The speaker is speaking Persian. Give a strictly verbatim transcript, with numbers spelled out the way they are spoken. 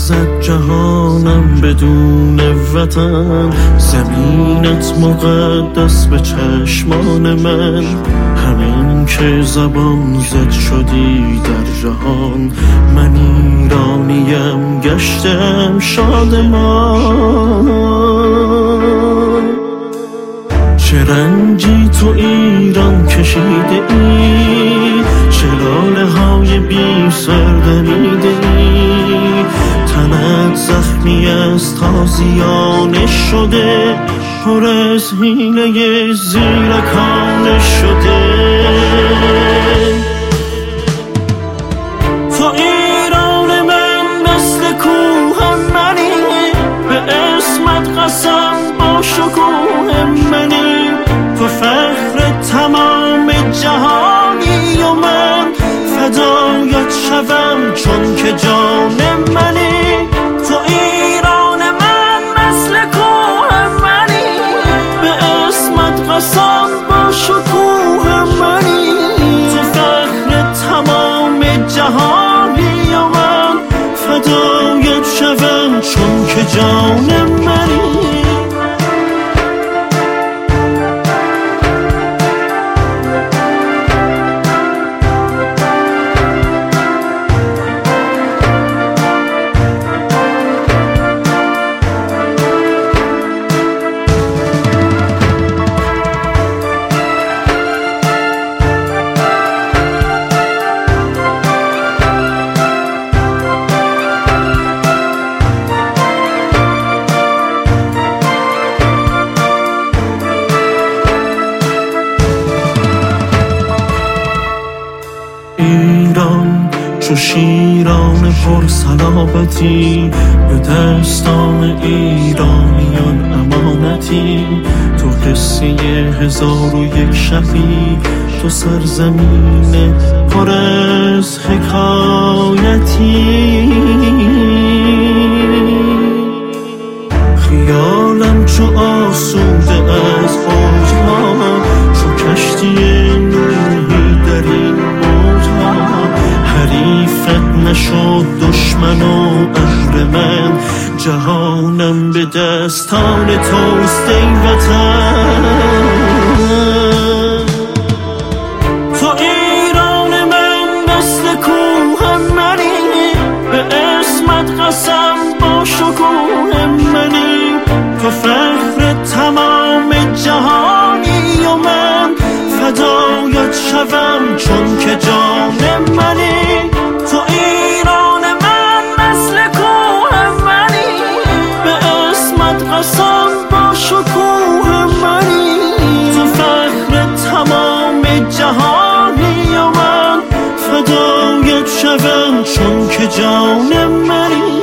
لرزد جهانم بدون وطن، زمینت مقدس به چشمان من. همین که زبان زد شدی در جهان، من ایرانیم گشتم شادمان. چه رنجی تو ایران کشیده ای، چه لاله های بی سر دمیده ای. تنت زخمی از تازیانه شده، پر از حیله زیرکانه شده. تو ایران من مثل کوه منی، به اسمت قسم با شکوه منی. تو فخر تمام جهانی و من فدایت شوم چون که جان منی. تو ایران من مثل کوه منی، به اسمت قسم با شکوه منی. تو فخر تمام جهانی و من فدایت شوم چون که جان منی. ایران چو شیران پر صلابتی، به دستان ایرانیان امانتی. تو قصه هزار و یک شبی، تو سرزمین پر از حکایتی. خیالم چو آسوده از اوجها، چو کشتی نوحی در این موجها. حریفت نشد دشمن و اهرمن، جهانم به دستان توست ای وطن. تو ایران من مثل کوه منی، به اسمت قسم با شکوه منی. تو فخر تمام جهانی و من فدایت شوم چون که جان منی. تو ایران من مثل کوه منی، به اسمت قسم با شکوه منی. تو فخر تمام جهانی و من فدایت شوم چون که جان منی.